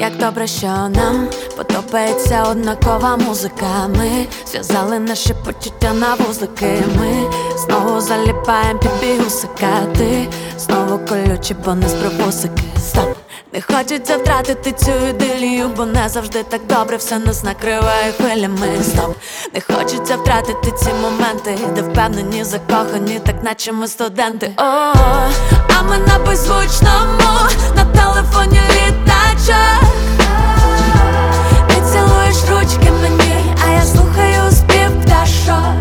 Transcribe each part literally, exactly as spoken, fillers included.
Як добре, що нам подобається однакова музика. Ми зв'язали наші почуття на вузлики. Ми знову заліпаєм під бігусика. Ти знову колючі, бо не спробусики. Стоп! Не хочеться втратити цю ідилію, бо не завжди так добре все нас накриває хвилями. Стоп! Не хочеться втратити ці моменти, де впевнені, закохані, так наче ми студенти. О, а ми на беззвучному, на телефоні літачок. Ти цілуєш ручки мені, а я слухаю спів пташок.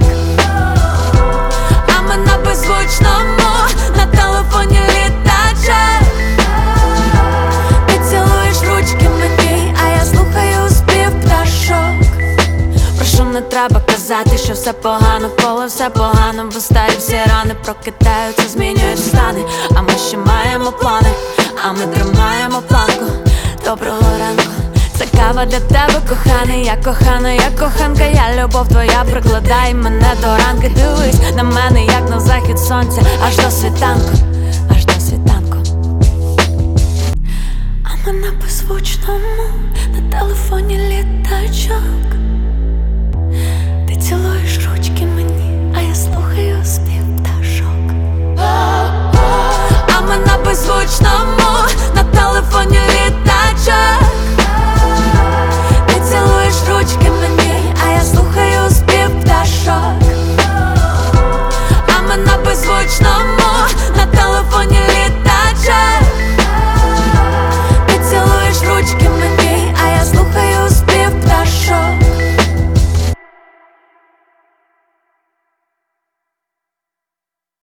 А ми на беззвучному, на телефоні літачок. Ти цілуєш ручки мені, а я слухаю спів пташок. Прошу, не треба казати, що все погано, коли все погано, бо старі всі рани прокидаються, змінюють стани. А ми ще маємо плани, а ми тримаємо планку. Доброго ранку, це кава для тебе, коханий. Я кохана, я коханка, я любов твоя, прикладай мене до ранки. Дивись на мене, як на захід сонця, аж до світанку, аж до світанку. А ми на беззвучному, на телефоні літачок. Ти цілуєш ручки мені, а я слухаю спів.